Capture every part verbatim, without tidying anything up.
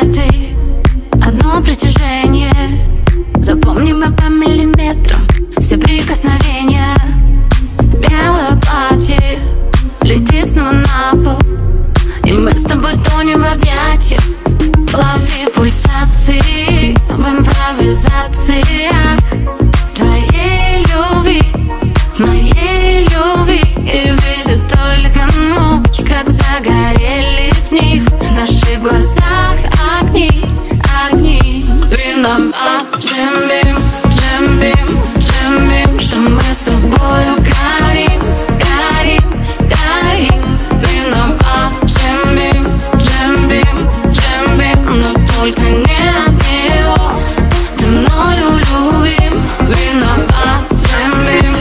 ты, одно притяжение. Запомни мы по миллиметрам все прикосновения. Белое платье летит снова на пол, и мы с тобой тонем в объятиях. Лови пульсации в импровизациях твоей любви, моей любви. И видят только ночь, как загорелись в них в наших глазах огни, огни. Виноват Джимбим, Джимбим, Джимбим, что мы с тобою горим, горим, горим. Виноват Джимбим, Джимбим, Джимбим, но только не от него ты мною любим. Виноват Джимбим.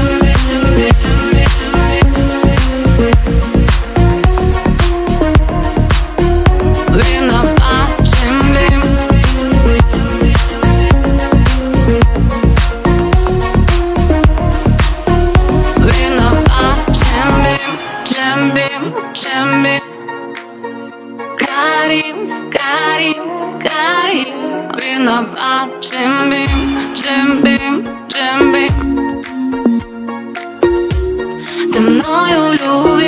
Виноват Джимбим. Виноват Джимбим, Джимбим, Джимбим. Горим, горим, горим. Виноват Джимбим, Джимбим, Джимбим. Ты мною любишь.